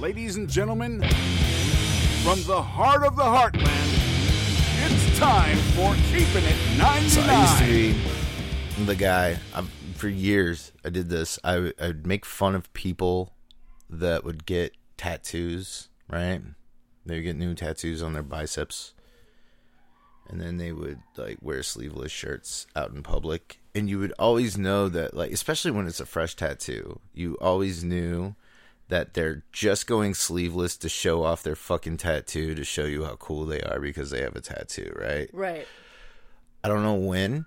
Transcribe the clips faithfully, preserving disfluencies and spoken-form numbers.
Ladies and gentlemen, from the heart of the heartland, it's time for Keeping It ninety-nine. So I used to be the guy, I'm, for years I did this, I would I'd make fun of people that would get tattoos, right? They would get new tattoos on their biceps. And then they would like wear sleeveless shirts out in public. And you would always know that, like, especially when it's a fresh tattoo, you always knew that they're just going sleeveless to show off their fucking tattoo, to show you how cool they are because they have a tattoo, right? Right. I don't know when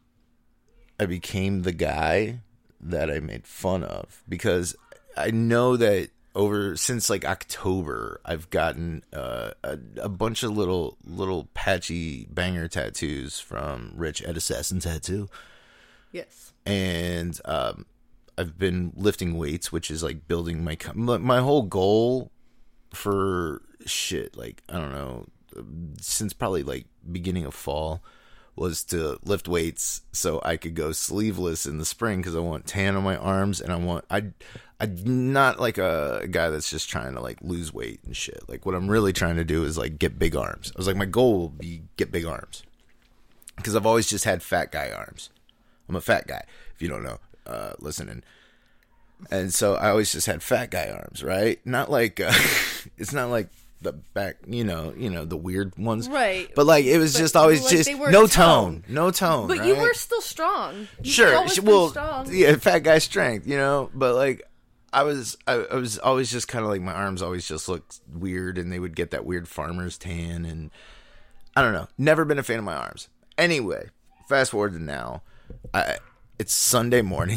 I became the guy that I made fun of, because I know that over since like October, I've gotten uh, a, a bunch of little little patchy banger tattoos from Rich at Assassin Tattoo. Yes. And um, I've been lifting weights, which is like building my my whole goal for shit. Like, I don't know, since probably like beginning of fall, was to lift weights so I could go sleeveless in the spring, because I want tan on my arms, and I want I I'm not like a guy that's just trying to like lose weight and shit. Like, what I'm really trying to do is like get big arms. I was like, my goal will be get big arms, because I've always just had fat guy arms. I'm a fat guy, if you don't know, uh, listening. And so I always just had fat guy arms, right? Not like uh, it's not like the back, you know, you know, the weird ones, right? But like it was but just always like just no tone. tone, no tone. But right? you were still strong. You sure, well, strong. yeah, fat guy strength, you know. But like I was, I, I was always just kind of like, my arms always just looked weird, and they would get that weird farmer's tan, and I don't know. Never been a fan of my arms. Anyway, fast forward to now. I, it's Sunday morning.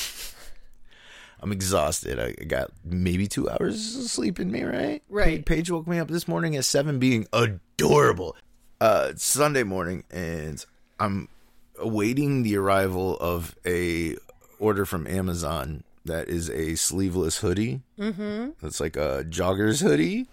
I'm exhausted. I got maybe two hours of sleep in me, right? Right. Paige woke me up this morning at seven, being adorable. Uh, it's Sunday morning, and I'm awaiting the arrival of a order from Amazon that is a sleeveless hoodie. Mm-hmm. It's like a jogger's hoodie,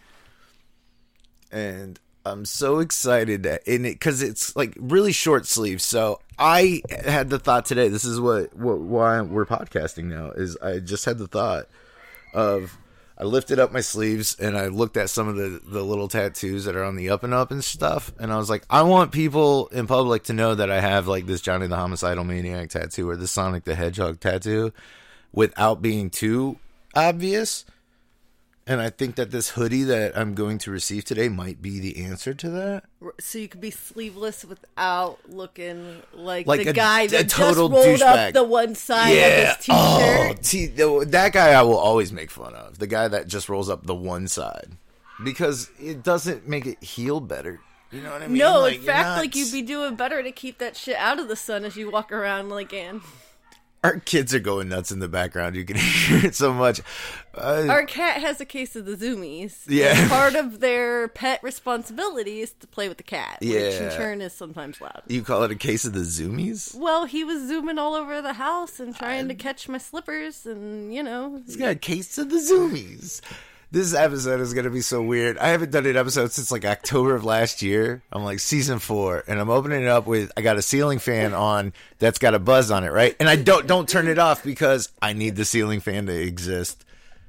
and I'm so excited that in it, because it's like really short sleeves. So I had the thought today. This is what, what why we're podcasting now. Is I just had the thought of, I lifted up my sleeves and I looked at some of the, the little tattoos that are on the up and up and stuff, and I was like, I want people in public to know that I have like this Johnny the Homicidal Maniac tattoo or the Sonic the Hedgehog tattoo, without being too obvious. And I think that this hoodie that I'm going to receive today might be the answer to that. So you could be sleeveless without looking like, Like the a- guy a that total just rolled douchebag. up the one side Yeah. of his t-shirt. Oh, t- that guy I will always make fun of. The guy that just rolls up the one side. Because it doesn't make it heal better. You know what I mean? No, Like, in you're fact, not- like you'd be doing better to keep that shit out of the sun as you walk around like Ann. Our kids are going nuts in the background. You can hear it so much. Uh, Our cat has a case of the zoomies. Yeah. And part of their pet responsibility is to play with the cat, which Yeah. in turn is sometimes loud. you call it a case of the zoomies? Well, he was zooming all over the house and trying to catch my slippers, and, you know. He's got a case of the zoomies. This episode is going to be so weird. I haven't done an episode since like October of last year. I'm like season four, and I'm opening it up with, I got a ceiling fan on that's got a buzz on it, right? And I don't don't turn it off because I need the ceiling fan to exist.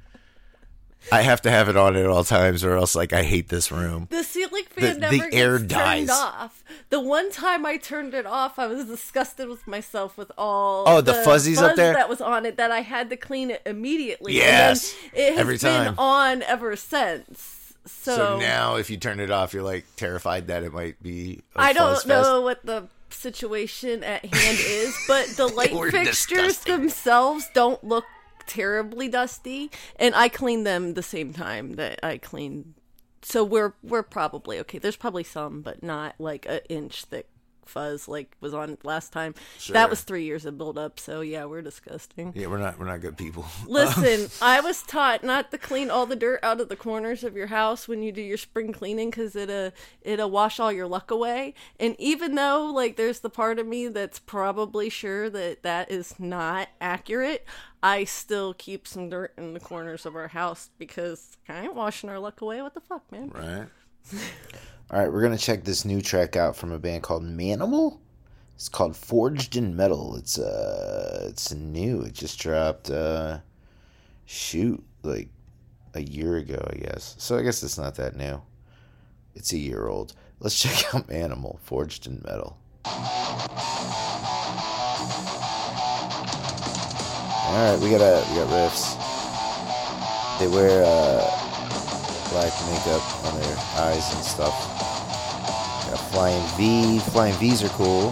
I have to have it on at all times, or else like I hate this room. The ceiling fan The- never the air gets dies. turned off. The one time I turned it off, I was disgusted with myself with all Oh, the fuzzies up fuzz there? that was on it, that I had to clean it immediately. Yes, and then it has every been time. on ever since. So, So now, if you turn it off, you're like terrified that it might be. a I don't fuzz know what the situation at hand is, but the light They were fixtures disgusting. themselves don't look terribly dusty, and I clean them the same time that I clean. So we're we're probably okay. There's probably some, but not like an inch thick fuzz like was on last time. Sure. That was three years of build up. So yeah, we're disgusting. Yeah, we're not we're not good people. Listen, I was taught not to clean all the dirt out of the corners of your house when you do your spring cleaning, because it'll, it'll wash all your luck away. And even though, like, there's the part of me that's probably sure that that is not accurate, I still keep some dirt in the corners of our house because I ain't washing our luck away. What the fuck, man? Right. All right, we're going to check this new track out from a band called Manimal. It's called Forged in Metal. It's uh it's new. It just dropped uh shoot, like a year ago, I guess. So I guess it's not that new. It's a year old. Let's check out Animal, Forged in Metal. Alright, we got a, we got riffs. They wear uh, black makeup on their eyes and stuff. Got Flying V. Flying V's are cool.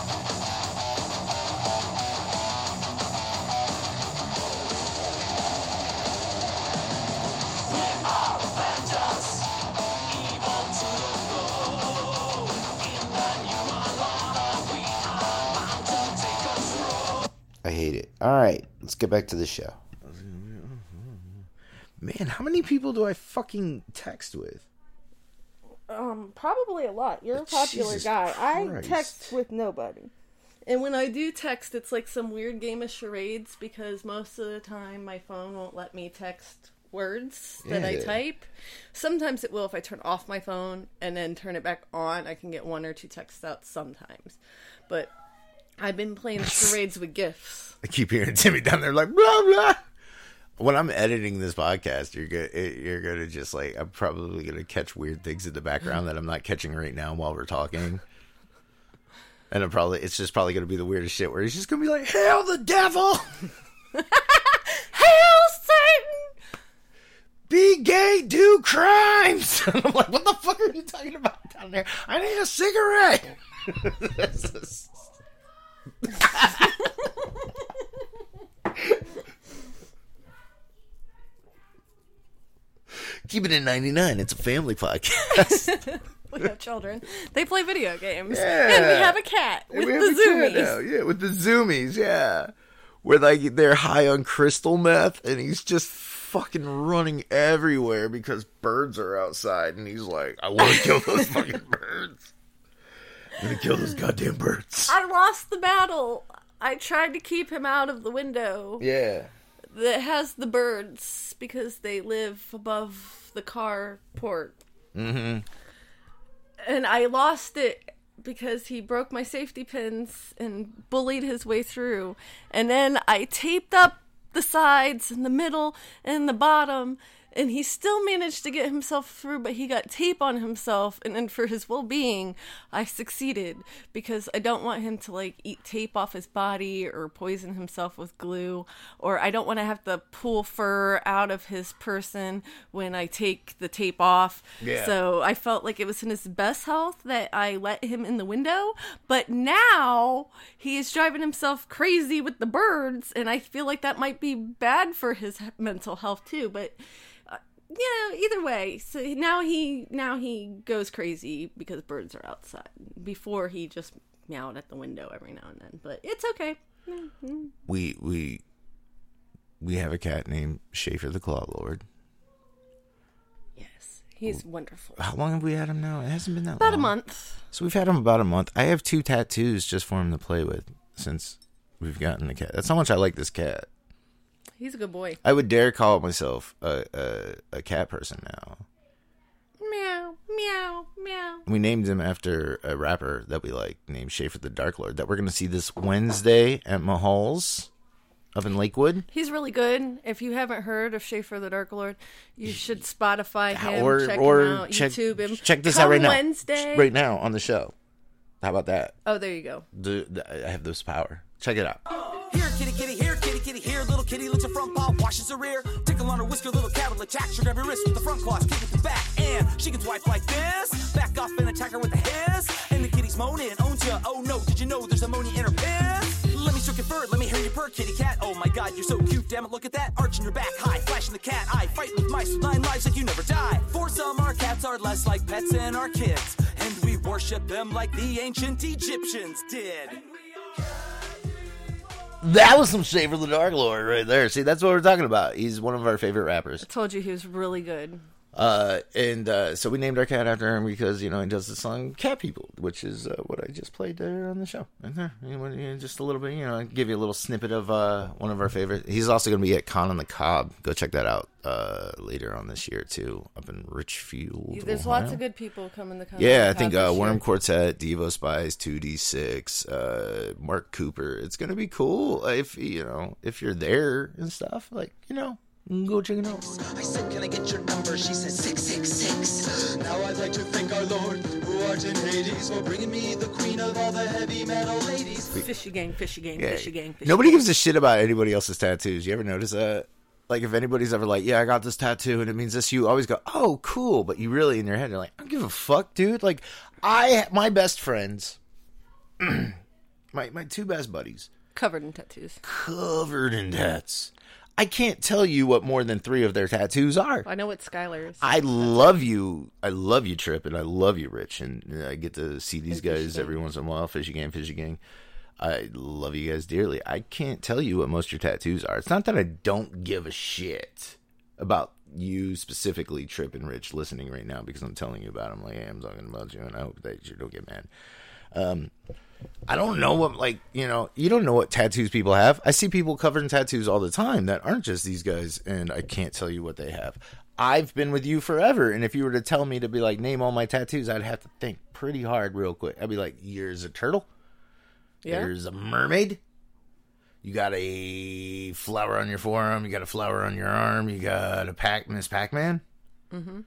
I hate it. Alright, let's get back to the show. Man, how many people do I fucking text with? Um, probably a lot. You're a popular Jesus guy. Christ. I text with nobody. And when I do text, it's like some weird game of charades because most of the time my phone won't let me text words that I Yeah. type. Sometimes it will if I turn off my phone and then turn it back on. I can get one or two texts out sometimes. But I've been playing charades with GIFs. I keep hearing Timmy down there like blah blah. When I'm editing this podcast, you're good. You're gonna just like I'm probably gonna catch weird things in the background that I'm not catching right now while we're talking. And I'm probably it's just probably gonna be the weirdest shit where he's just gonna be like, "Hail the devil, Hail Satan! be gay, do crimes." And I'm like, "What the fuck are you talking about down there? I need a cigarette." That's just... Keep it in ninety-nine. It's a family podcast. We have children. They play video games. Yeah. And we have a cat with We have the a cat zoomies. now. Yeah, with the zoomies, yeah. Where like they're high on crystal meth and he's just fucking running everywhere because birds are outside and he's like, I want to kill those fucking birds. I'm gonna kill those goddamn birds. I lost the battle. I tried to keep him out of the window Yeah. that has the birds because they live above the carport. Mm-hmm. And I lost it because he broke my safety pins and bullied his way through. And then I taped up the sides and the middle and the bottom. And he still managed to get himself through, but he got tape on himself. And then for his well-being, I succeeded because I don't want him to like eat tape off his body or poison himself with glue. Or I don't want to have to pull fur out of his person when I take the tape off. Yeah. So I felt like it was in his best health that I let him in the window. But now he is driving himself crazy with the birds. And I feel like that might be bad for his mental health too. But yeah, either way. So now he now he goes crazy because birds are outside. Before he just meowed at the window every now and then, but it's okay. Mm-hmm. We we we have a cat named Schaefer the Claw Lord. Yes, he's wonderful. How long have we had him now? It hasn't been that About long. a month. So we've had him about a month. I have two tattoos just for him to play with since we've gotten the cat. That's how much I like this cat. He's a good boy. I would dare call myself a, a, a cat person now. Meow, meow, meow. We named him after a rapper that we like named Schaefer the Dark Lord that we're going to see this Wednesday at Mahal's up in Lakewood. He's really good. If you haven't heard of Schaefer the Dark Lord, you should Spotify him, or check or him out, check, YouTube him. check this Come out right now. Wednesday. Right now on the show. How about that? Oh, there you go. The, the, I have this power. Check it out. Here, kitty, kitty, here, kitty, kitty, here. Little kitty licks her front paw, washes her rear. Tickle on her whisker, little cat will attack. She'll grab your wrist with the front claws, kick with the back. And she can swipe like this. Back off and attack her with a hiss. And the kitty's moaning, owns ya. Oh no, did you know there's ammonia in her piss? Let me stroke your fur, let me hear you purr, kitty cat. Oh my god, you're so cute, damn it, look at that. Arching your back, high, flashing the cat eye. Fighting with mice with nine lives like you never die. For some, our cats are less like pets than our kids. And we worship them like the ancient Egyptians did. That was some Schaefer the Dark Lord right there. See, that's what we're talking about. He's one of our favorite rappers. I told you he was really good. Uh, and uh, so we named our cat after him because, you know, he does the song Cat People, which is uh, what I just played there on the show. Right there. You know, just a little bit, you know, give you a little snippet of uh, one of our favorite. He's also going to be at Con on the Cob. Go check that out uh, later on this year, too, up in Richfield. There's Ohio. lots of good people coming to come. Yeah, I think uh, Worm Quartet, Devo Spies, two D six, uh, Mark Cooper. It's going to be cool if, you know, if you're there and stuff. Like, you know, Go check it out. I said, can I get your number? She said, six six six. Now I'd like to thank our Lord, who art in Hades, for bringing me the queen of all the heavy metal ladies. Fishy gang, fishy gang, Yeah. fishy gang, fishy Nobody gang. gives a shit about anybody else's tattoos. You ever notice that? Like, if anybody's ever like, yeah, I got this tattoo and it means this, you always go, oh, cool. But you really, in your head, you're like, I don't give a fuck, dude. Like, I, my best friends, my my two best buddies, Covered in tattoos. covered in tats. I can't tell you what more than three of their tattoos are. I know what Skylar is. I love you. I love you, Trip, and I love you, Rich. And uh, I get to see these And Fishy guys Gang. every once in a while. Fishy Gang, Fishy Gang. I love you guys dearly. I can't tell you what most of your tattoos are. It's not that I don't give a shit about you specifically, Trip and Rich, listening right now because I'm telling you about them. Like, hey, I'm talking about you, and I hope that you don't get mad. Um, I don't know what, like, you know, you don't know what tattoos people have. I see people covered in tattoos all the time that aren't just these guys, and I can't tell you what they have. I've been with you forever, and if you were to tell me to be like, name all my tattoos, I'd have to think pretty hard real quick. I'd be like, here's a turtle. Yeah. There's a mermaid. You got a flower on your forearm. You got a flower on your arm. You got a Pac Miss Pac-Man. Mm-hmm.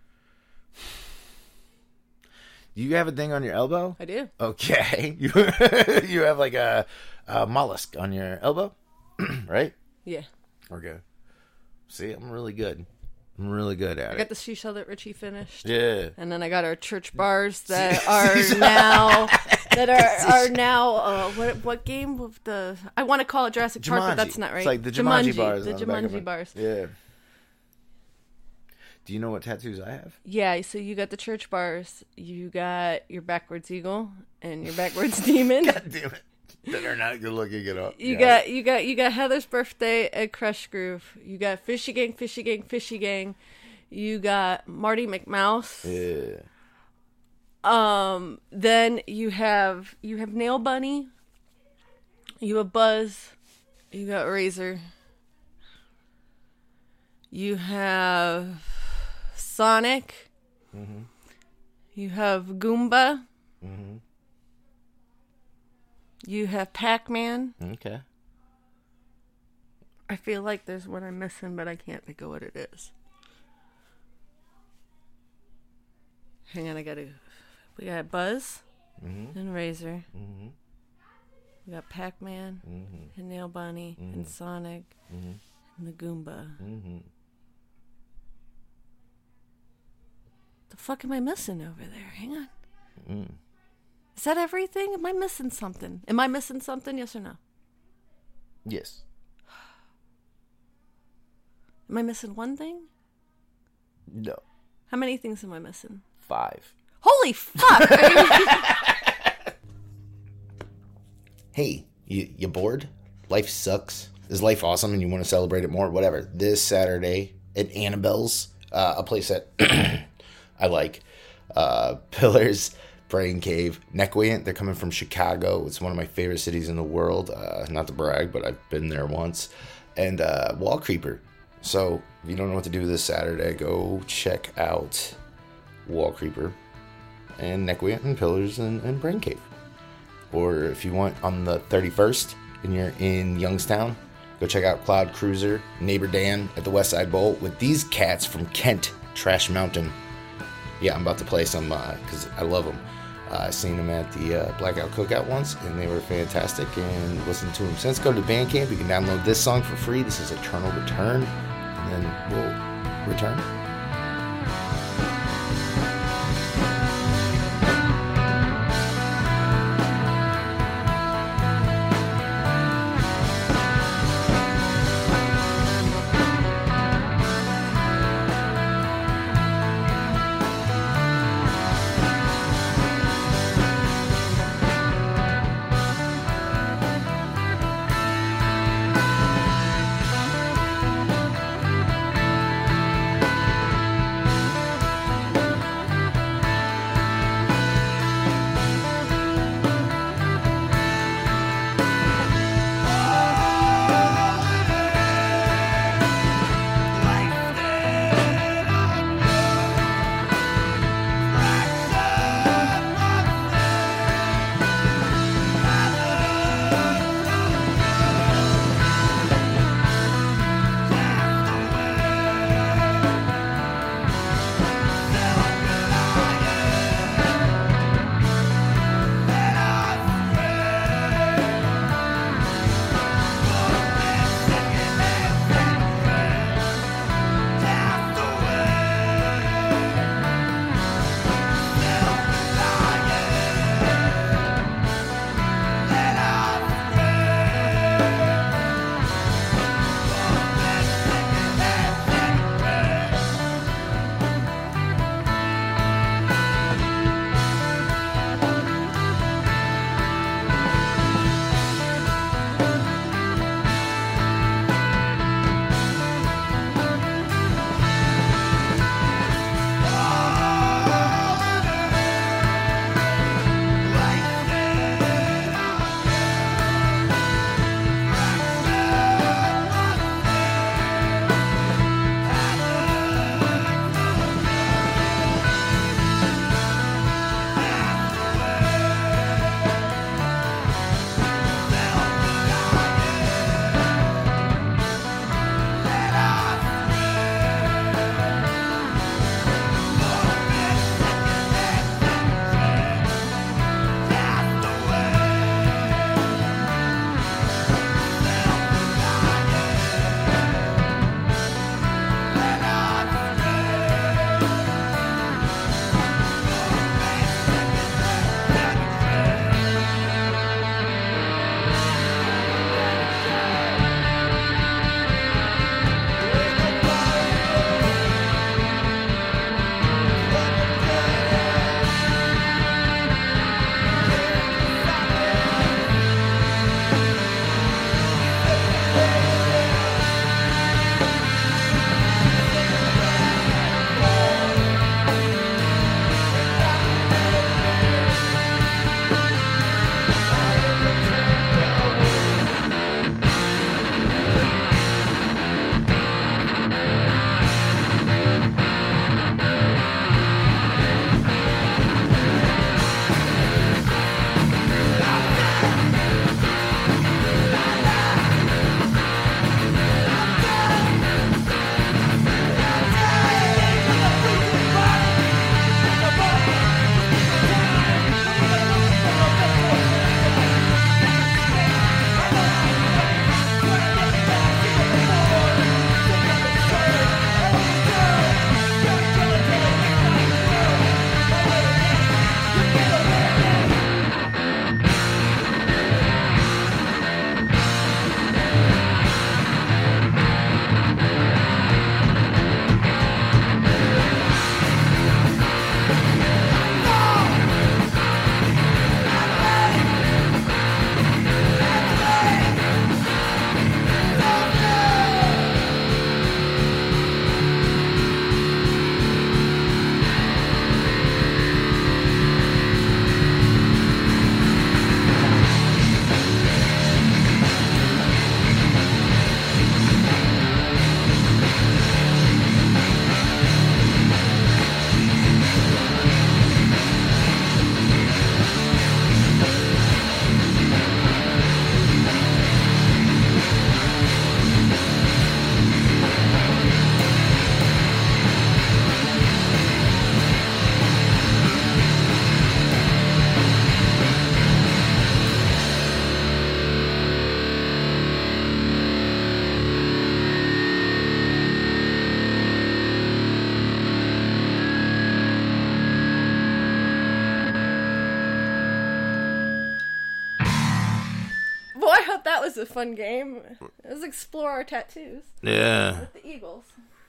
Do you have a thing on your elbow? I do. Okay. You you have like a, a mollusk on your elbow, right? Yeah. Okay. See, I'm really good. I'm really good at I it. got the seashell that Richie finished. Yeah. And then I got our church bars that are now that are are now uh, what what game with the I want to call it Jurassic Park, but that's not right. It's like the Jumanji, Jumanji bars. The on the back of Jumanji my- bars. Yeah. Do you know what tattoos I have? Yeah, so you got the church bars, you got your backwards eagle and your backwards demon. God damn it. That are not good looking at all. You Yeah. got you got you got Heather's birthday at Crush Groove. You got Fishy Gang, Fishy Gang, Fishy Gang. You got Marty McMouse. Yeah. Um, then you have you have Nail Bunny. You have Buzz. You got Razor. You have Sonic. Mm-hmm. You have Goomba. Mm-hmm. You have Pac-Man. Okay. I feel like there's one I'm missing, but I can't think of what it is. Hang on, I gotta. We got Buzz Mm-hmm. and Razor. Mm-hmm. We got Pac-Man Mm-hmm. and Nail Bunny and Sonic Mm-hmm. and the Goomba. Mm-hmm. The fuck am I missing over there? Hang on. Mm. Is that everything? Am I missing something? Am I missing something? Yes or no? Yes. Am I missing one thing? No. How many things am I missing? Five. Holy fuck! Hey, you, you bored? Life sucks. Is life awesome and you want to celebrate it more? Whatever. This Saturday at Annabelle's, uh, a place that I like, uh, Pillars, Brain Cave, Nequient. They're coming from Chicago. It's one of my favorite cities in the world. Uh, not to brag, but I've been there once. And uh, Wall Creeper. So if you don't know what to do this Saturday, go check out Wall Creeper and Nequient and Pillars and, and Brain Cave. Or if you want on the thirty-first and you're in Youngstown, go check out Cloud Cruiser, Neighbor Dan at the West Side Bowl with these cats from Kent, Trash Mountain. Yeah, I'm about to play some because I love them. I uh, seen them at the uh, Blackout Cookout once, and they were fantastic, and listened to them since. Go to Bandcamp. You can download this song for free. This is Eternal Return, and then we'll return. thought that was a fun game. Let's explore our tattoos Yeah. with the Eagles.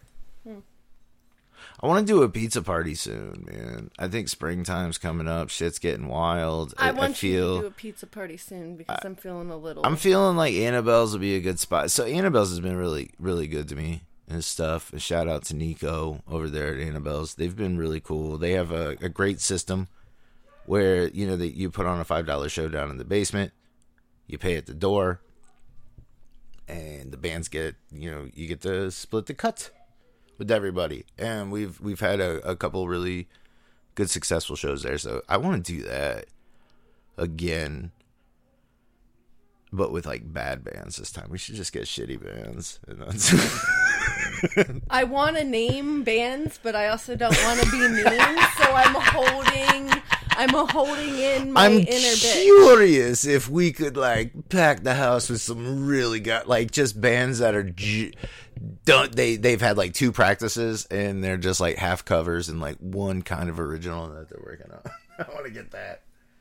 I want to do a pizza party soon, man. I think springtime's coming up. Shit's getting wild. I, I, want I feel you to do a pizza party soon because I, I'm feeling a little. I'm feeling like Annabelle's will be a good spot. So Annabelle's has been really, really good to me and stuff. A shout out to Nico over there at Annabelle's. They've been really cool. They have a, a great system where, you know, that you put on a five dollar show down in the basement. You pay at the door. And the bands get, you know, you get to split the cut with everybody. And we've we've had a, a couple really good successful shows there. So I want to do that again. But with like bad bands this time. We should just get shitty bands. I want to name bands, but I also don't want to be mean. So I'm holding I'm holding in my I'm inner bitch. curious if we could like pack the house with some really got like just bands that are j- don't they they've had like two practices and they're just like half covers and like one kind of original that they're working on. I want to get that.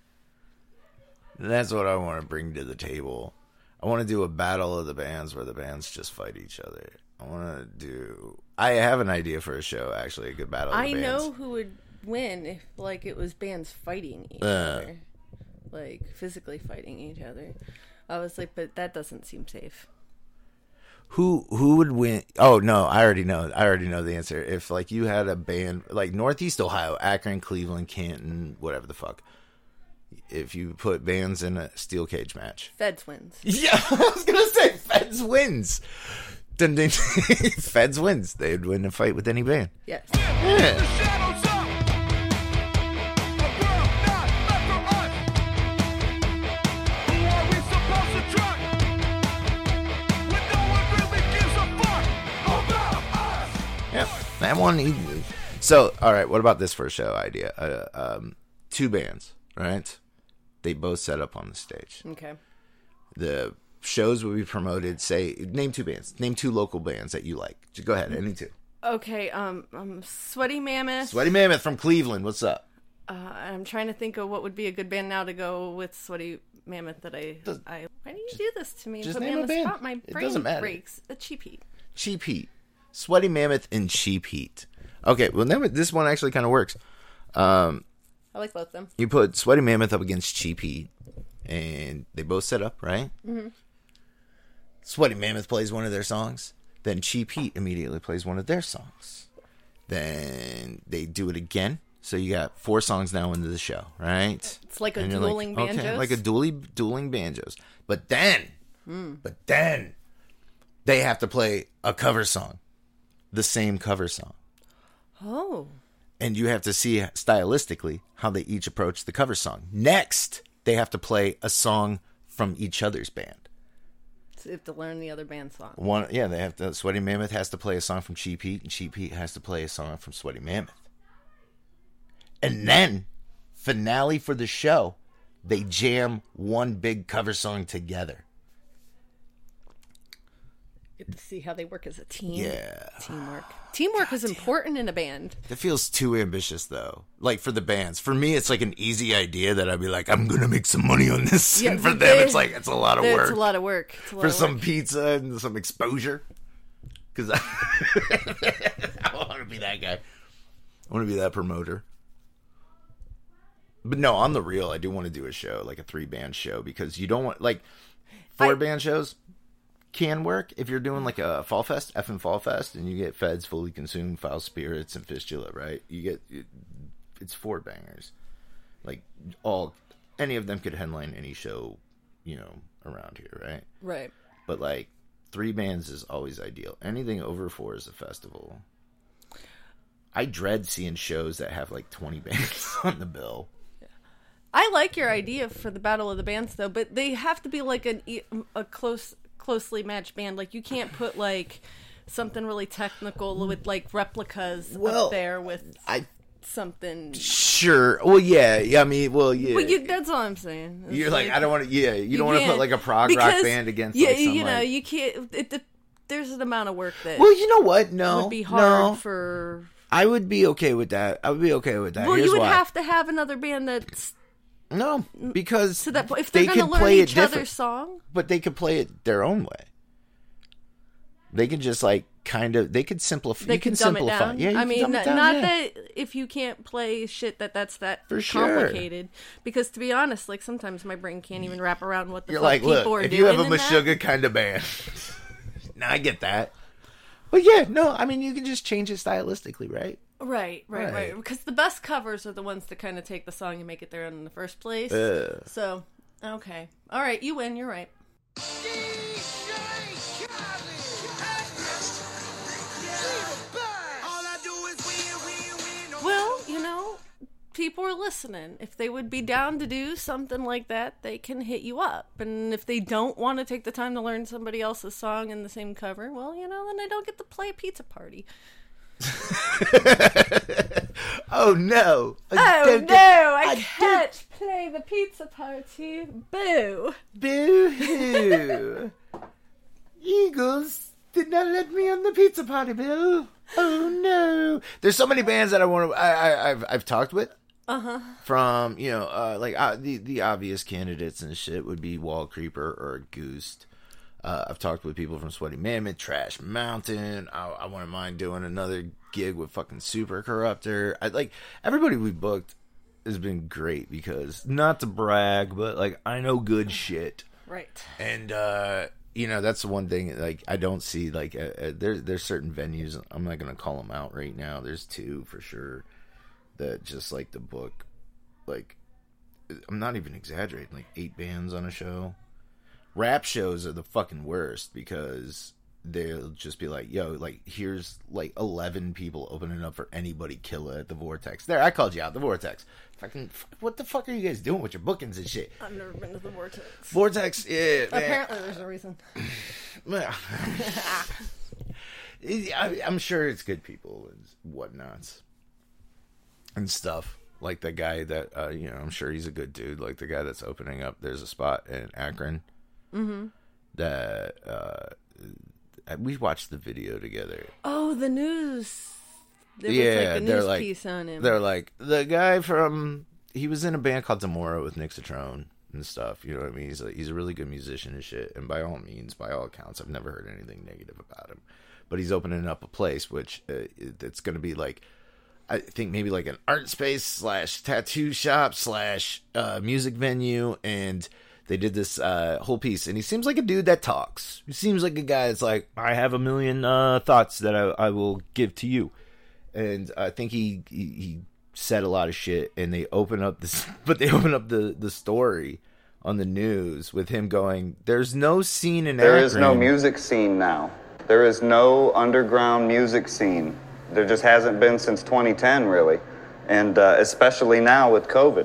That's what I want to bring to the table. I want to do a battle of the bands where the bands just fight each other. I want to do. I have an idea for a show, actually, a good battle of the I bands. know who would win if like it was bands fighting each Uh. other, like physically fighting each other. I was like, but that doesn't seem safe. Who who would win? Oh no, I already know. I already know the answer. If like you had a band like Northeast Ohio, Akron, Cleveland, Canton, whatever the fuck. If you put bands in a steel cage match, Feds wins. yeah, I was gonna say Feds wins. Dun, dun, Feds wins. They'd win a fight with any band. Yes. Yeah. The shadows up. A world not left for us. Who are we supposed to trust? When no one really gives a fuck about us. Yeah, that one. he- So, all right. What about this first show idea? Uh, um, two bands, right? They both set up on the stage. Okay. The shows will be promoted. Say, name two bands. Name two local bands that you like. Just go ahead. Any two. Okay. Um. um Sweaty Mammoth. Sweaty Mammoth from Cleveland. What's up? Uh, I'm trying to think of what would be a good band now to go with Sweaty Mammoth. That I. Does- I. Why do you do this to me? just Put me name on a the band. spot. My It brain doesn't matter. breaks. A Cheap Heat. Cheap Heat. Sweaty Mammoth and Cheap Heat. Okay. Well, then this one actually kind of works. Um, I like both of them. you put Sweaty Mammoth up against Cheap Heat, and they both set up, right? Mm-hmm. Sweaty Mammoth plays one of their songs. Then Cheap Heat immediately plays one of their songs. Then they do it again. So you got four songs now into the show, right? It's like a And you're dueling like, okay, banjos? like a dueling, dueling banjos. But then, but then, they have to play a cover song. The same cover song. Oh. And you have to see stylistically how they each approach the cover song. Next, they have to play a song from each other's band. So you have to learn the other band song. One, yeah, they have to. Sweaty Mammoth has to play a song from Cheap Heat, and Cheap Heat has to play a song from Sweaty Mammoth. And then, finale for the show, they jam one big cover song together. Get to see how they work as a team. Yeah. Teamwork. Teamwork is important in a band. That feels too ambitious, though. Like, for the bands. For me, it's like an easy idea that I'd be like, I'm going to make some money on this. Yeah, and for but them, they- it's like, it's a lot of work. It's a lot of work. It's a lot For of some work. pizza and some exposure. Because I, I want to be that guy. I want to be that promoter. But no, on the real, I do want to do a show, like a three-band show, because you don't want, like, four-band shows can work if you're doing, like, a Fall Fest, Effing Fall Fest, and you get Feds, Fully Consumed, Foul Spirits, and Fistula, right? You get, it, it's four bangers. Like, all, any of them could headline any show, you know, around here, right? Right. But, like, three bands is always ideal. Anything over four is a festival. I dread seeing shows that have, like, twenty bands on the bill. I like your idea for the Battle of the Bands, though, but they have to be like an, e- a close, closely matched band. Like, you can't put, like, something really technical with, like, replicas Well, up there with I something. Sure. Well, yeah. Yeah. I mean, well, yeah. But you, that's all I'm saying. It's You're like, I don't want to. Yeah, you, don't want to can't- put like a prog rock because- band against. Yeah, like, some, you know, like- you can't. It, it, there's an amount of work that Well, you know what? No, would be hard no. for. I would be okay with that. I would be okay with that. Well, Here's you would why. have to have another band that's No, because To that point, if they they're going could to learn play it each different, other's song, but they could play it their own way. They could just like kind of. They could simplify. they you can could dumb simplify. it down. Yeah, you I can mean, dumb it not, down, not yeah. that if you can't play shit that that's that For sure. complicated. Because to be honest, like sometimes my brain can't even wrap around what the You're fuck like, people look, are if doing. you have a in that. Meshuggah kind of band, now I get that. But yeah, no, I mean, you can just change it stylistically, right? Right, right, right, Right. Because the best covers are the ones that kind of take the song and make it their own in the first place. Uh. So, okay. All right, you win. You're right. Well, you know, people are listening. If they would be down to do something like that, they can hit you up. And if they don't want to take the time to learn somebody else's song in the same cover, well, you know, then they don't get to play a pizza party. Oh no! Oh don't no, get- I, I can't play the pizza party. Boo. Boo-hoo! Eagles did not let me on the pizza party, Bill. Oh no! There's so many bands that I want to. I, I I've I've talked with. Uh huh. From you know, uh, like uh, the the obvious candidates and shit would be Wall Creeper or Goose. Uh, I've talked with people from Sweaty Mammoth, Trash Mountain. I, I wouldn't mind doing another gig with fucking Super Corruptor. I like everybody we booked has been great because not to brag, but like I know good shit, Right. and uh, you know that's the one thing. Like I don't see like uh, uh, there's there's certain venues. I'm not gonna call them out right now. There's two for sure that just like the book. Like I'm not even exaggerating. Like eight bands on a show. Rap shows are the fucking worst because they'll just be like, yo, like, here's like eleven people opening up for Anybody Killer at the Vortex. There, I called you out, the Vortex. Fucking, what the fuck are you guys doing with your bookings and shit? I've never been to the Vortex. Vortex, yeah, man. Apparently, there's a reason. Well, I, I'm sure it's good people and whatnots and stuff. Like the guy that, uh, you know, I'm sure he's a good dude. Like the guy that's opening up, there's a spot in Akron. Mm-hmm. That uh, we watched the video together. Oh, the news. There was Yeah, like a they're news like piece on him. they're like the guy from he was in a band called Demora with Nick Citrone and stuff. You know what I mean? He's a, he's a really good musician and shit. And by all means, by all accounts, I've never heard anything negative about him. But he's opening up a place which uh, it's going to be like. I think maybe like an art space slash tattoo shop slash uh, music venue, and they did this uh, whole piece. And he seems like a dude that talks. He seems like a guy that's like, I have a million uh, thoughts that I, I will give to you. And I think he, he he said a lot of shit. And they open up this, but they open up the the story on the news with him going, "There's no scene in There Akron." is no music scene now. There is no underground music scene. There just hasn't been since twenty ten, really, and uh, especially now with COVID.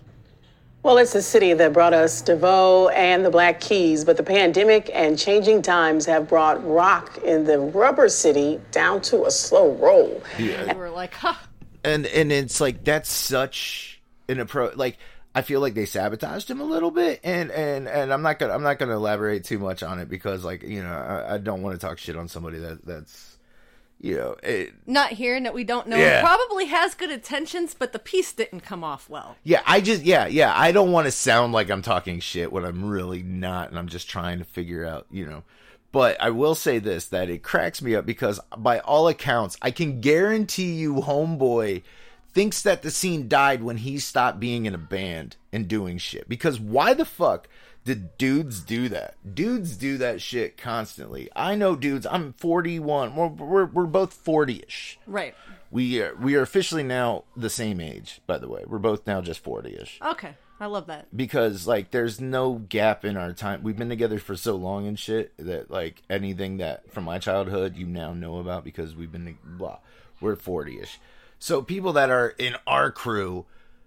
Well, it's a city that brought us DeVoe and the Black Keys, but the pandemic and changing times have brought rock in the rubber city down to a slow roll. We were like, huh. and and it's like that's such an approach. Like I feel like they sabotaged him a little bit, and and and I'm not gonna I'm not gonna elaborate too much on it because like you know I, I don't want to talk shit on somebody that that's you know it, Not hearing that we don't know. Yeah. It probably has good intentions, but the piece didn't come off well. yeah I just yeah yeah I don't want to sound like I'm talking shit when I'm really not, and I'm just trying to figure out you know. But I will say this, that it cracks me up because by all accounts, I can guarantee you Homeboy thinks that the scene died when he stopped being in a band and doing shit. Because why the fuck did dudes do that? Dudes do that shit constantly. I know dudes, I'm forty-one. We're, we're, we're both forty-ish. Right. We are, we are officially now the same age, by the way. We're both now just forty-ish. Okay. I love that. Because, like, there's no gap in our time. We've been together for so long and shit that, like, anything that from my childhood you now know about because we've been, blah, we're forty-ish. So people that are in our crew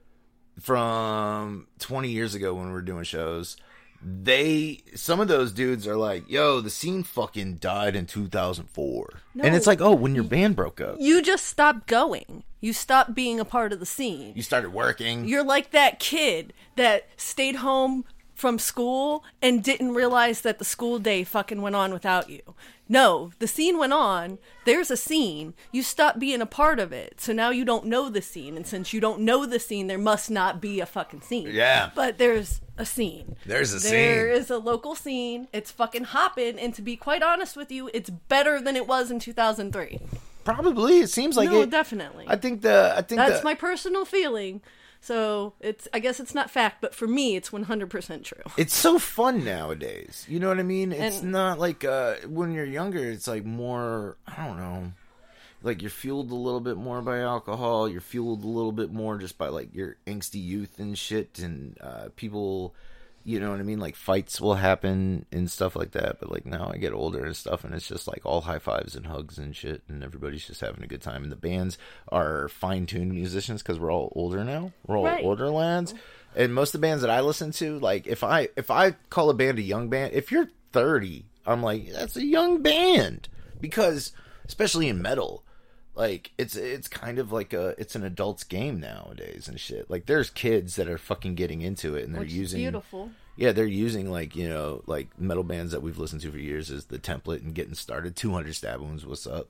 from twenty years ago when we were doing shows, they, some of those dudes are like, yo, the scene fucking died in two thousand four. No. And it's like, oh, when your band broke up. You just stopped going. You stopped being a part of the scene. You started working. You're like that kid that stayed home from school and didn't realize that the school day fucking went on without you. No, the scene went on. There's a scene. You stopped being a part of it. So now you don't know the scene. And since you don't know the scene, there must not be a fucking scene. Yeah. But there's a scene. There's a There scene. There is a local scene. It's fucking hopping. And to be quite honest with you, it's better than it was in two thousand three. Probably. It seems like no, it. definitely. I think the. I think That's the, my personal feeling. So it's, I guess it's not fact, but for me, it's one hundred percent true. It's so fun nowadays. You know what I mean? It's And- not like uh, when you're younger, it's like more, I don't know, like you're fueled a little bit more by alcohol. You're fueled a little bit more just by like your angsty youth and shit. And uh, people, you know what I mean? Like fights will happen and stuff like that. But like now I get older and stuff, and it's just like all high fives and hugs and shit. And everybody's just having a good time. And the bands are fine tuned musicians because we're all older now. We're all Right. older lads. And most of the bands that I listen to, like if I if I call a band a young band, if you're thirty, I'm like, that's a young band. Because especially in metal, like it's it's kind of like a it's an adult's game nowadays and shit. Like there's kids that are fucking getting into it and they're Which is using beautiful. Yeah, they're using like, you know, like metal bands that we've listened to for years as the template and getting started. two hundred Stab Wounds, what's up?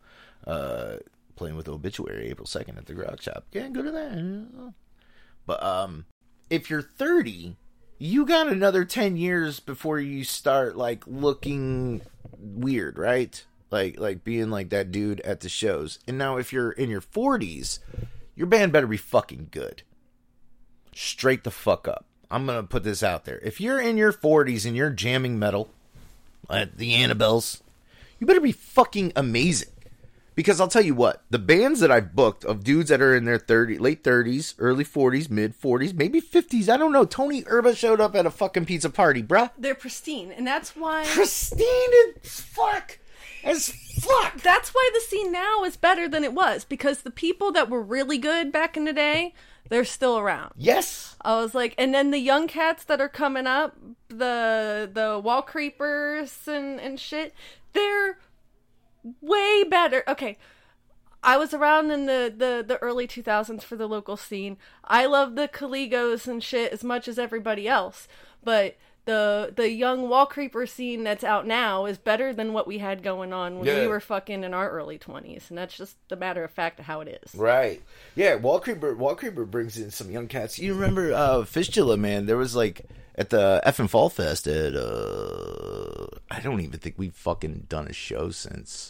Uh playing with Obituary April second at the Grog Shop. Yeah, go to that. But um if you're thirty, you got another ten years before you start like looking weird, right? Like like being like that dude at the shows. And now if you're in your forties, your band better be fucking good. Straight the fuck up. I'm going to put this out there. If you're in your forties and you're jamming metal at the Annabelles, you better be fucking amazing. Because I'll tell you what, the bands that I've booked of dudes that are in their thirty, late thirties, early forties, mid forties, maybe fifties, I don't know. Tony Erba showed up at a fucking pizza party, bruh. They're pristine, and that's why Pristine as fuck. As fuck. that's why the scene now is better than it was, because the people that were really good back in the day, they're still around. Yes. I was like, and then the young cats that are coming up, the the wall creepers and and shit, they're way better. Okay, I was around in the, the, the early two thousands for the local scene. I love the Caligos and shit as much as everybody else, but the the young wall creeper scene that's out now is better than what we had going on when Yeah. we were fucking in our early twenties, and that's just the matter of fact of how it is. Right. Yeah, Wall Creeper, Wall Creeper brings in some young cats. You remember uh, Fistula, man? There was like at the Effin' Fall Fest at, uh, I don't even think we've fucking done a show since,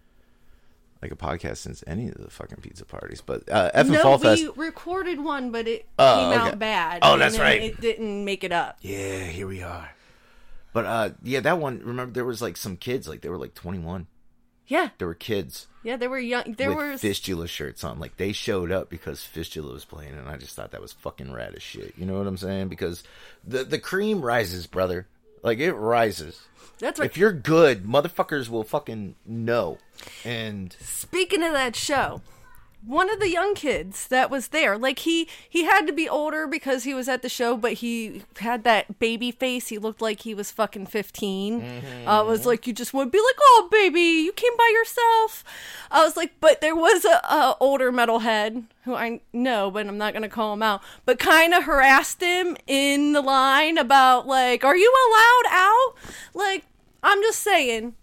like a podcast since any of the fucking pizza parties. But uh, Effin' No, Fall we Fest. recorded one, but it Oh, came okay. out bad. Oh, and that's then right. It didn't make it up. Yeah, here we are. But uh, yeah, that one, remember there was like some kids, like they were like twenty-one. Yeah, There were kids yeah, they were young. There with was Fistula shirts on. Like they showed up because Fistula was playing, and I just thought that was fucking rad as shit. You know what I'm saying? Because the the cream rises, brother. Like it rises. That's right. If you're good, motherfuckers will fucking know. And Speaking of that show, one of the young kids that was there, like he he had to be older because he was at the show, but he had that baby face. He looked like he was fucking fifteen. Mm-hmm. I was like, you just would be like, oh baby, you came by yourself. I was like, but there was a, a older metalhead who I know, but I'm not gonna call him out, but kind of harassed him in the line about like, are you allowed out? Like, I'm just saying,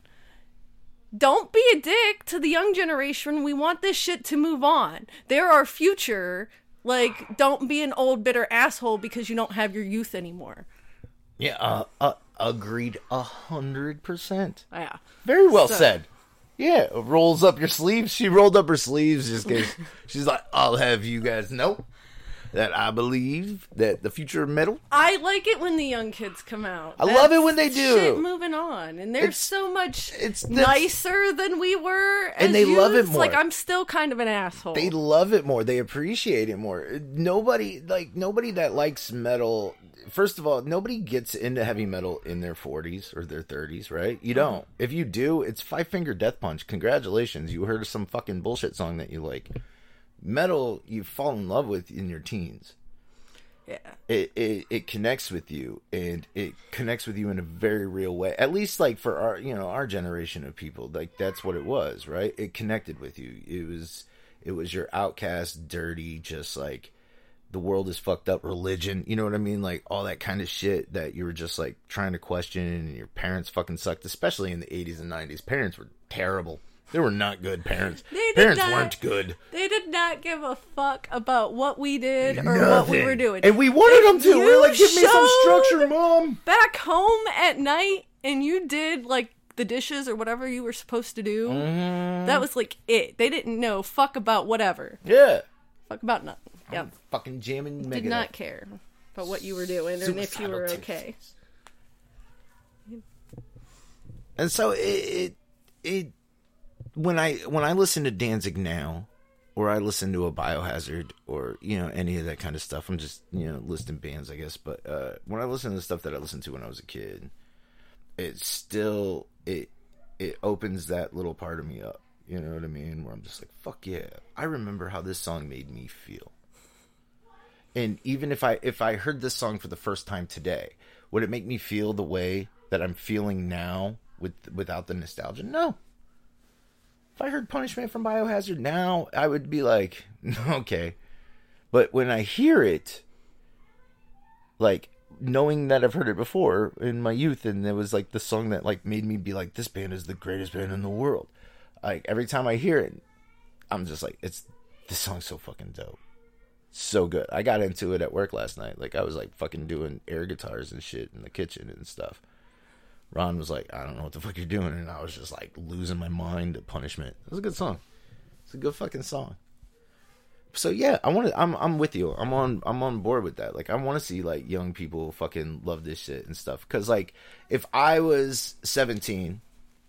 don't be a dick to the young generation. We want this shit to move on. They're our future. Like, don't be an old bitter asshole because you don't have your youth anymore. yeah, uh, uh, agreed a hundred percent. Yeah. Very well So- said. Yeah, rolls up your sleeves. She rolled up her sleeves just in case. She's like, I'll have you guys know that I believe that the future of metal. I like it when the young kids come out. I love it That's when they do. Shit moving on, and they're It's- so much it's- that's- nicer than we were. And as they love it youths. more. Like, I'm still kind of an asshole. They love it more. They appreciate it more. Nobody, like, nobody that likes metal, first of all, nobody gets into heavy metal in their forties or their thirties, right? You don't. If you do, it's Five Finger Death Punch. Congratulations. You heard of some fucking bullshit song that you like. Metal, you fall in love with in your teens. yeah. It, it it connects with you, and it connects with you in a very real way. At least, like, for our, you know, our generation of people, like, that's what it was, right? It connected with you. It was it was your outcast, dirty, just like the world is fucked up, religion, you know what I mean? Like, all that kind of shit that you were just, like, trying to question, and your parents fucking sucked, especially in the eighties and nineties. Parents were terrible. They were not good parents. They did Parents not- weren't good. They did not give a fuck about what we did or what Nothing. we were doing. And we wanted them to. We You were like, give me some showed structure, Mom. Back home at night, and you did, like, the dishes or whatever you were supposed to do. Mm-hmm. That was, like, it. They didn't know fuck about whatever. Yeah. Fuck about nothing. Yeah. Fucking jamming Megadeth. Did not care about what you were doing and if you were Suicidal okay. And so it, it, it, when I when I listen to Danzig now, or I listen to a Biohazard, or you know any of that kind of stuff, I'm just you know listing bands, I guess. But uh, when I listen to the stuff that I listened to when I was a kid, it still it it opens that little part of me up. You know what I mean? Where I'm just like, fuck yeah, I remember how this song made me feel. And even if I if I heard this song for the first time today, would it make me feel the way that I'm feeling now with without the nostalgia? No. If I heard Punishment from Biohazard now, I would be like, okay. But when I hear it, like knowing that I've heard it before in my youth, and it was like the song that like made me be like, this band is the greatest band in the world. Like every time I hear it, I'm just like, it's this song's so fucking dope. So good. I got into it at work last night. Like I was like fucking doing air guitars and shit in the kitchen and stuff. Ron was like, I don't know what the fuck you're doing, and I was just like losing my mind to Punishment. It was a good song. It's a good fucking song. So yeah, I want to. I'm I'm with you. I'm on I'm on board with that. Like I want to see like young people fucking love this shit and stuff. Because like if I was seventeen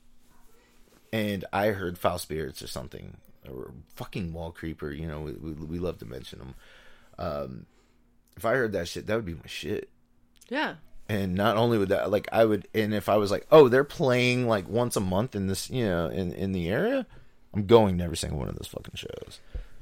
and I heard Foul Spirits or something, or fucking Wall Creeper, you know, we we, we love to mention them. Um, if I heard that shit, that would be my shit. Yeah. And not only would that, like, I would, and if I was like, oh, they're playing like once a month in this, you know, in, in the area, I'm going to every single one of those fucking shows.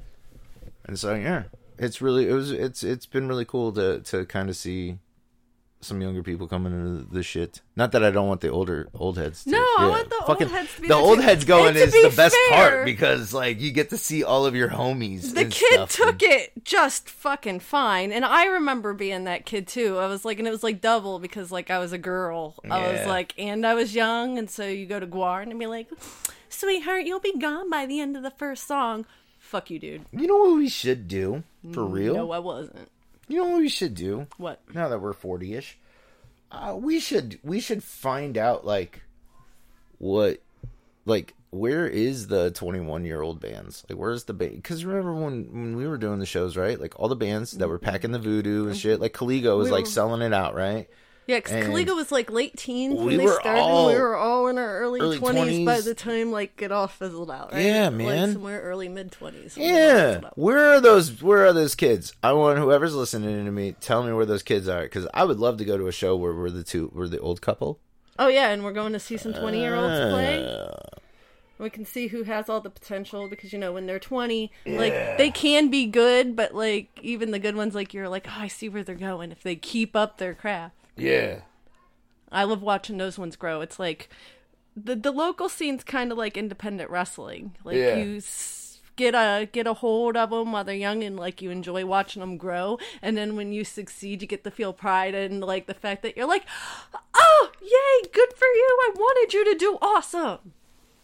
And so, yeah, it's really, it was, it's, it's been really cool to, to kind of see some younger people coming into the shit. Not that I don't want the older, old heads to. No, yeah, I want the fucking, old heads to be The there old too. heads going And to is be the best fair, part because, like, you get to see all of your homies. The and kid stuff took and- it just fucking fine. And I remember being that kid too. I was like, and it was like double because like I was a girl. I was Yeah. like, and I was young. And so you go to Guar and be like, sweetheart, you'll be gone by the end of the first song. Fuck you, dude. You know what we should do? For real? No, I wasn't. You know what we should do? What? Now that we're forty-ish, uh, we should we should find out like what like where is the twenty-one year old bands? Like where's the band? Because remember when when we were doing the shows, right? Like all the bands that were packing the voodoo and shit. Like Caligo was We like were- selling it out, right? Yeah, because And Caligo was like late teens we when they were started. all we were all in our early, early twenties by twenties. the time like it all fizzled out. Right? Yeah, Like, man. somewhere early mid twenties. Yeah, where are those? Where are those kids? I want whoever's listening to me, tell me where those kids are, because I would love to go to a show where we're the two, we're the old couple. Oh yeah, and we're going to see some twenty year olds play. Uh, We can see who has all the potential because you know when they're twenty, like they can be good, but like even the good ones, like you're like, oh, I see where they're going if they keep up their craft. yeah. I love watching those ones grow. It's like the the local scene's kind of like independent wrestling. Like Yeah. you s- get a get a hold of them while they're young, and like you enjoy watching them grow. And then when you succeed, you get to feel pride and like the fact that you're like, oh, yay, good for you! I wanted you to do awesome.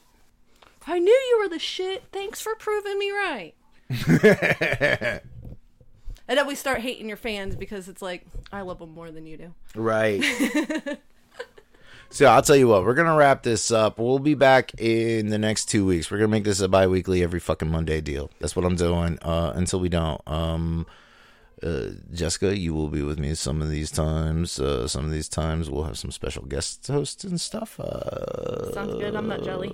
I knew you were the shit. Thanks for proving me right. And then we start hating your fans because it's like I love them more than you do. Right. So I'll tell you what, we're gonna wrap this up. We'll be back in the next two weeks. We're gonna make this a bi-weekly, every fucking Monday deal. That's what I'm doing. Uh, until we don't. Um, uh, Jessica, you will be with me some of these times. Uh, some of these times we'll have some special guest hosts and stuff. Uh, Sounds good. I'm not jelly.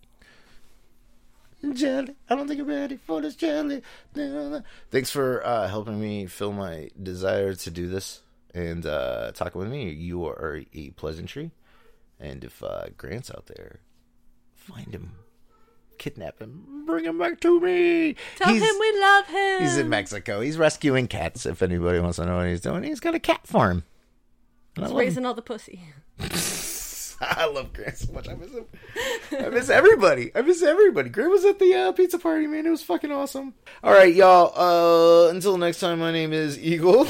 Jelly, I don't think I'm ready for this jelly. Thanks for uh, helping me fill my desire to do this and uh, talking with me. You are a pleasantry. And if uh, Grant's out there, find him, kidnap him, bring him back to me. Tell He's- him we love him. He's in Mexico. He's rescuing cats. If anybody wants to know what he's doing, he's got a cat farm. And I He's love him. raising all the pussy. I love Grant so much. I miss him. I miss everybody. I miss everybody. Grant was at the uh, pizza party, man. It was fucking awesome. All right, y'all. Uh, until next time, my name is Eagle.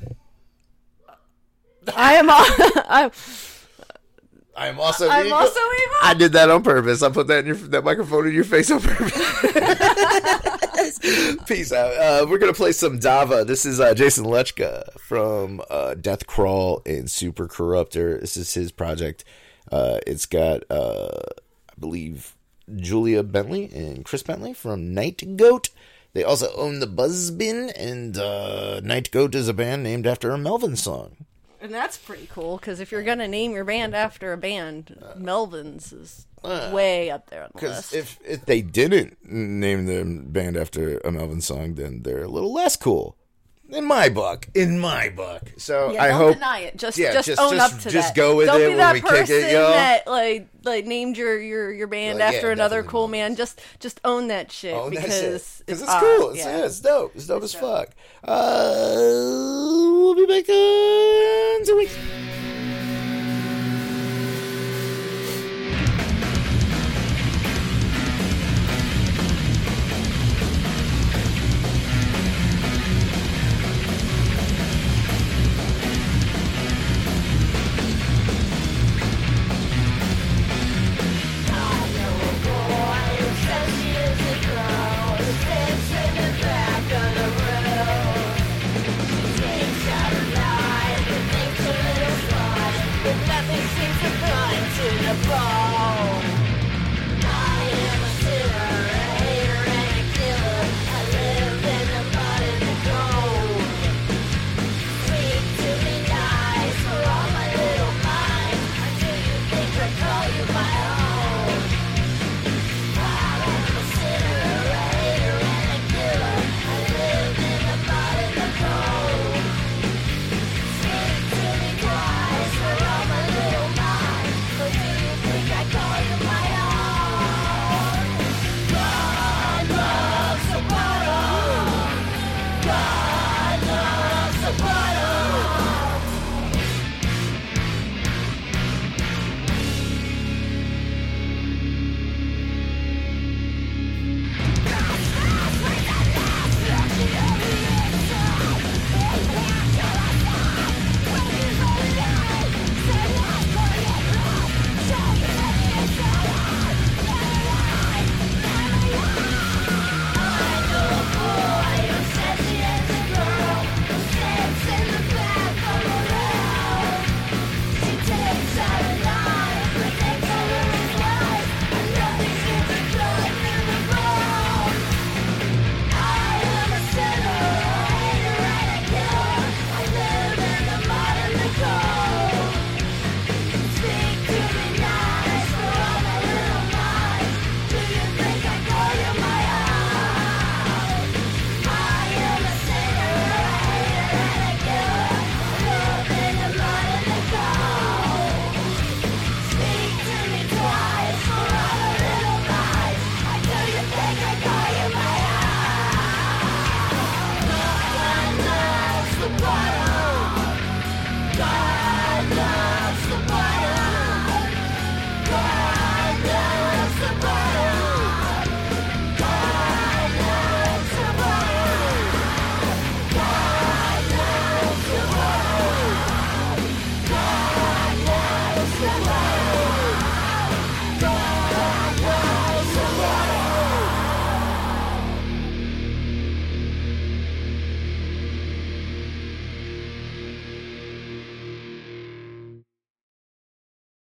I am. I'm, I am also I'm Eagle. also Eagle. I did that on purpose. I put that in your, that microphone in your face on purpose. Peace out. Uh, we're going to play some Dava. This is uh, Jason Lechka from uh, Death Crawl and Super Corruptor. This is his project. Uh, it's got, uh, I believe, Julia Bentley and Chris Bentley from Night Goat. They also own the Buzzbin, and uh, Night Goat is a band named after a Melvin song. And that's pretty cool, because if you're going to name your band after a band, uh, Melvin's is uh, way up there on the list. Because if, if they didn't name their band after a Melvin song, then they're a little less cool. In my book. In my book. So yeah, I don't hope... deny it. Just, yeah, just, just own just, up to just that. go with don't it be when that we person kick it, yo. that like, like named your, your, your band Like, after yeah, another definitely cool not. man. Just just own that shit. Own that because shit. it's, Because it's uh, cool. It's, yeah. yeah, it's dope. It's dope as fuck. Uh, we'll be back in two weeks. Nothing seems to come to the bar.